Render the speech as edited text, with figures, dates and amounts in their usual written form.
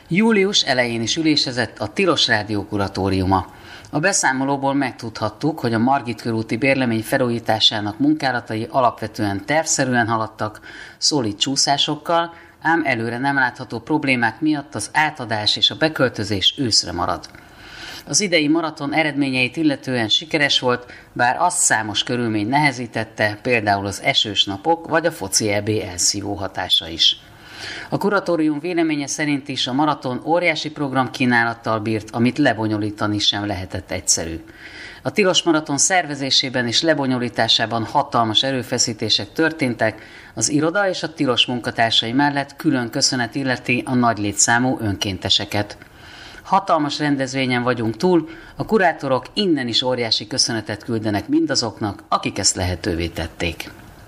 Július elején is ülésezett a Tilos Rádió kuratóriuma. A beszámolóból megtudhattuk, hogy a Margit körúti bérlemény felújításának munkálatai alapvetően tervszerűen haladtak, szolid csúszásokkal, ám előre nem látható problémák miatt az átadás és a beköltözés őszre marad. Az idei maraton eredményeit illetően sikeres volt, bár azt számos körülmény nehezítette, például az esős napok vagy a foci EB elszívó hatása is. A kuratórium véleménye szerint is a maraton óriási programkínálattal bírt, amit lebonyolítani sem lehetett egyszerű. A tilos maraton szervezésében és lebonyolításában hatalmas erőfeszítések történtek, az iroda és a tilos munkatársai mellett külön köszönet illeti a nagy létszámú önkénteseket. Hatalmas rendezvényen vagyunk túl, a kurátorok innen is óriási köszönetet küldenek mindazoknak, akik ezt lehetővé tették.